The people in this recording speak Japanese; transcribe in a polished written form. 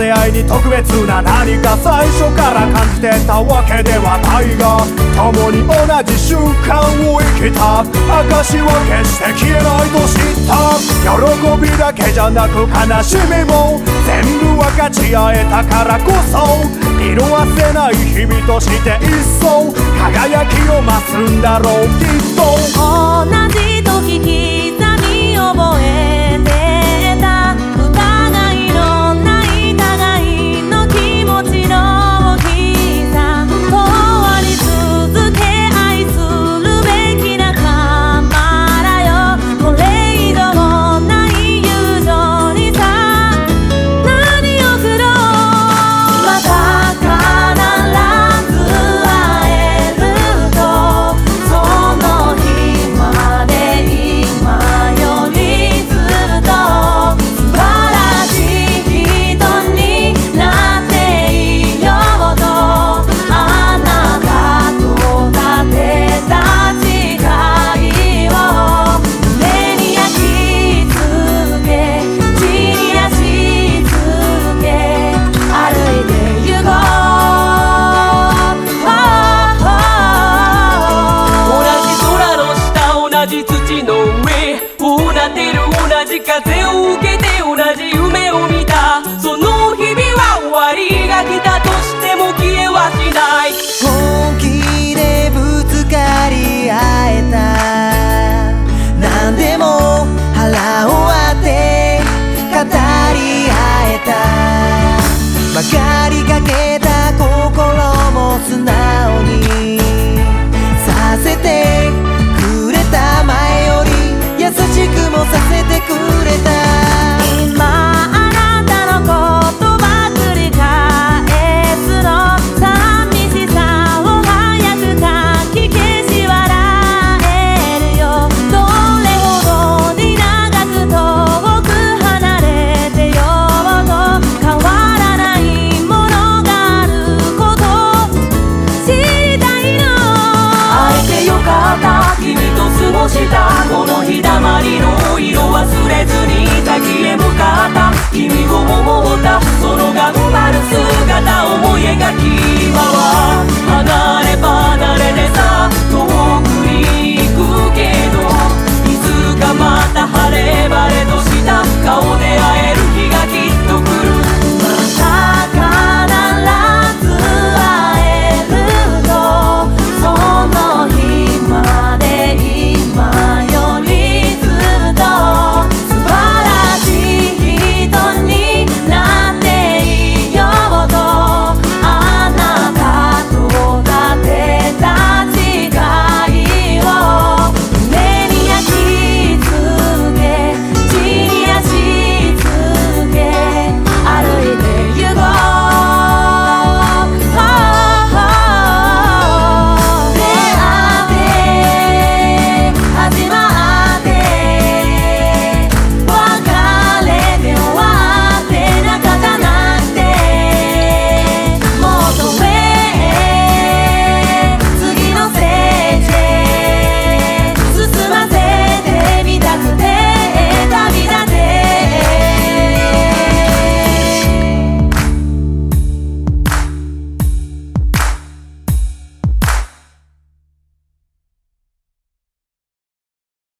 出会いに特別な何か最初から感じてたわけではないが、共に同じ瞬間を生きた証は決して消えないと知った。喜びだけじゃなく悲しみも全部分かち合えたからこそ、色あせない日々として一層輝きを増すんだろうきっと。 同じと聞き